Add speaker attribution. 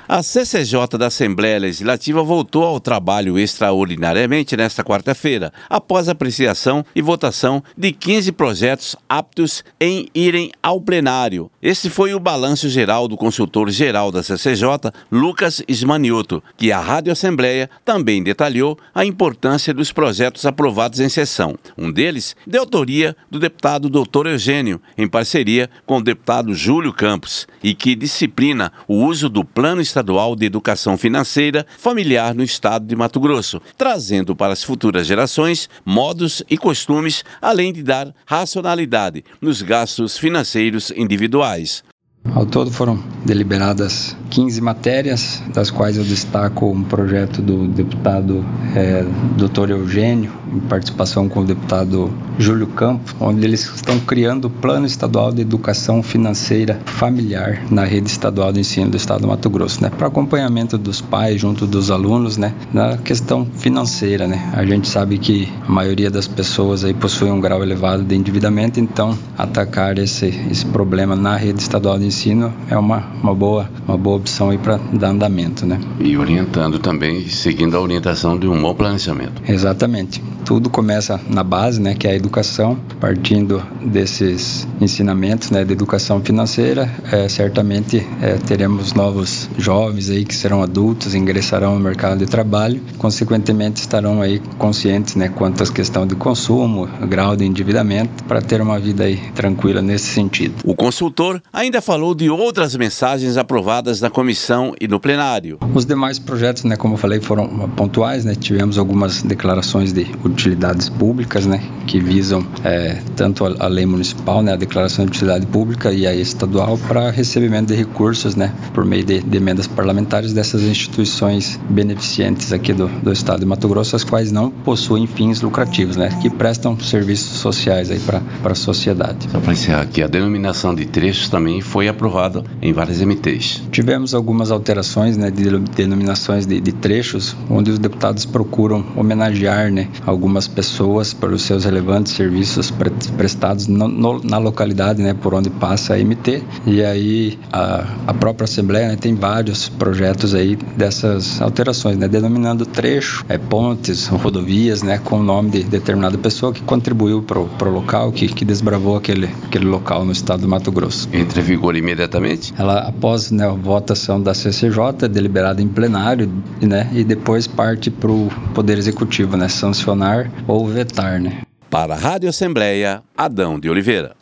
Speaker 1: A CCJ da Assembleia Legislativa voltou ao trabalho extraordinariamente nesta quarta-feira, após apreciação e votação de 15 projetos aptos em irem ao plenário. Este foi o balanço geral do consultor-geral da CCJ, Lucas Ismanioto, que a Rádio Assembleia também detalhou a importância dos projetos aprovados em sessão. Um deles, de autoria do deputado Dr. Eugênio, em parceria com o deputado Júlio Campos, e que disciplina o uso do Plano Estadual de Educação Financeira Familiar no Estado de Mato Grosso, trazendo para as futuras gerações modos e costumes, além de dar racionalidade nos gastos financeiros individuais.
Speaker 2: Ao todo foram deliberadas 15 matérias, das quais eu destaco um projeto do deputado Dr. Eugênio, em participação com o deputado Júlio Campos, onde eles estão criando o Plano Estadual de Educação Financeira Familiar na rede estadual de ensino do Estado do Mato Grosso, para acompanhamento dos pais junto dos alunos, na questão financeira, A gente sabe que a maioria das pessoas aí possui um grau elevado de endividamento, então atacar esse problema na rede estadual de ensino é uma boa opção aí para dar andamento,
Speaker 1: E orientando também, seguindo a orientação de um bom planejamento.
Speaker 2: Exatamente. Tudo começa na base, que é a educação, partindo desses ensinamentos, de educação financeira, certamente teremos novos jovens aí que serão adultos, ingressarão no mercado de trabalho, consequentemente estarão aí conscientes, quanto às questões de consumo, grau de endividamento, para ter uma vida aí tranquila nesse sentido.
Speaker 1: O consultor ainda falou de outras mensagens aprovadas na comissão e no plenário.
Speaker 2: Os demais projetos, como eu falei, foram pontuais, Tivemos algumas declarações de utilidades públicas, que visam tanto a lei municipal, a declaração de utilidade pública e a estadual para recebimento de recursos, por meio de emendas parlamentares dessas instituições beneficentes aqui do estado de Mato Grosso, as quais não possuem fins lucrativos, que prestam serviços sociais aí para a sociedade.
Speaker 1: Só para encerrar aqui, a denominação de trechos também foi aprovada em várias MTs.
Speaker 2: Tivemos algumas alterações, de denominações de trechos, onde os deputados procuram homenagear, algumas pessoas pelos seus relevantes serviços prestados na localidade, por onde passa a MT. E aí a própria Assembleia tem vários projetos aí dessas alterações, denominando trecho, pontes, rodovias, com o nome de determinada pessoa que contribuiu para o local, que desbravou aquele local no estado do Mato Grosso.
Speaker 1: Entra em vigor imediatamente?
Speaker 2: Ela, após a votação da CCJ, é deliberada em plenário, e depois parte para o Poder Executivo, sancionar ou vetar,
Speaker 1: Para a Rádio Assembleia, Adão de Oliveira.